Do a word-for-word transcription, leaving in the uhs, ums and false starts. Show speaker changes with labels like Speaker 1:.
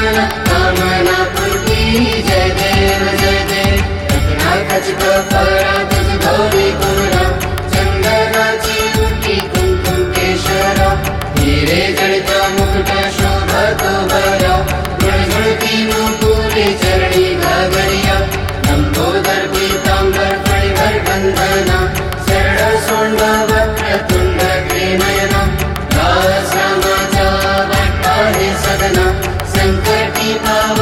Speaker 1: कामना कामना पूर्ति जय देव जय देव रत्ना खचित फरा तुझ गौरी कुमरा चंदनाची उठी कुंकुम केशरा हीरे जड़ता मुकुट शोभा तो भरा गुण गुणती नूपुरे चरणी घाघरिया लंबोदर पीतांबर फणिभर बंधना शरण सोंड वक्र तुंड नयना रास रामाचा वाटा हे सदना संकटी भाव